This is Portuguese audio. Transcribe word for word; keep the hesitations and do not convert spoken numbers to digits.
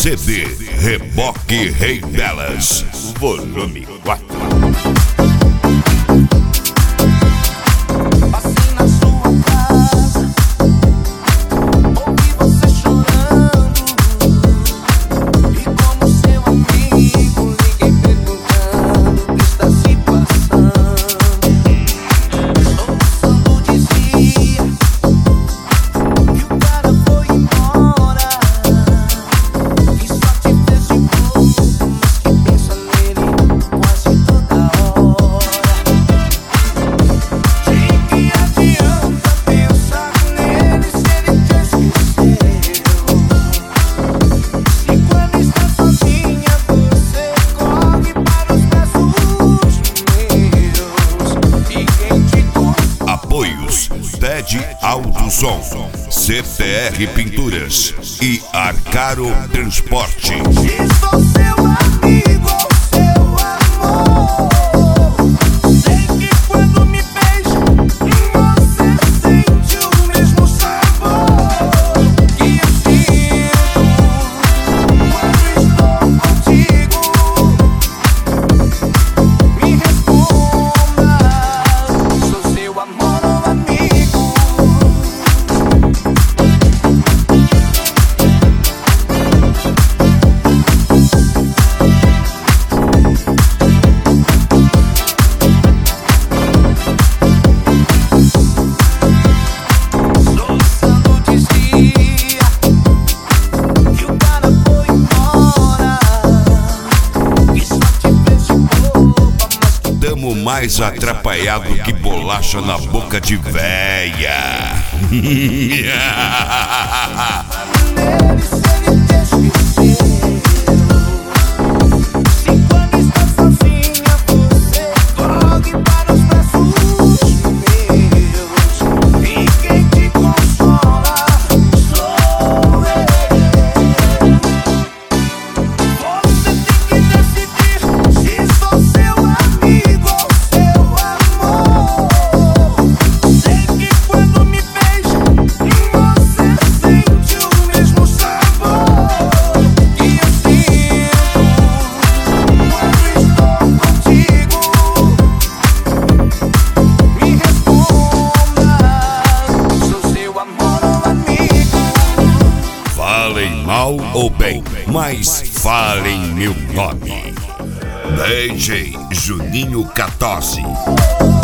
C D Reboque Rei Delas, volume quatro. Ted Alto Som, C T R Pinturas e Arcaro Transporte. Sou seu amigo, seu amor. Sei que quando me beija, você sente o mesmo sabor que eu sinto quando estou contigo. Me responda, sou seu amor ou amigo. Tamo mais atrapalhado que bolacha na boca de véia. Falem mal ou bem, mas falem meu nome. D J Juninho quatorze.